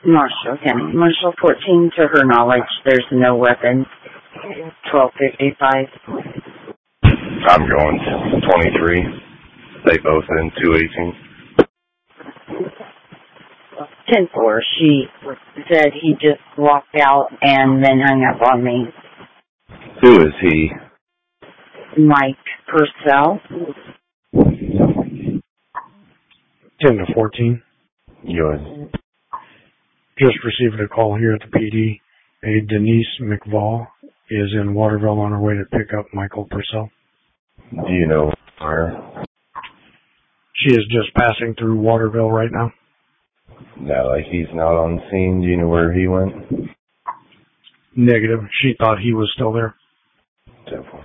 Marshall County. Marshall 14, to her knowledge, there's no weapons. 1255. I'm going 23. They both in 218. 10-4. She said he just walked out and then hung up on me. Who is he? Mike Purcell. 10-14. Yours. Just received a call here at the PD. A Denise McVall is in Waterville on her way to pick up Michael Purcell. Do you know her? She is just passing through Waterville right now. No, like he's not on scene. Do you know where he went? Negative. She thought he was still there. 10-4.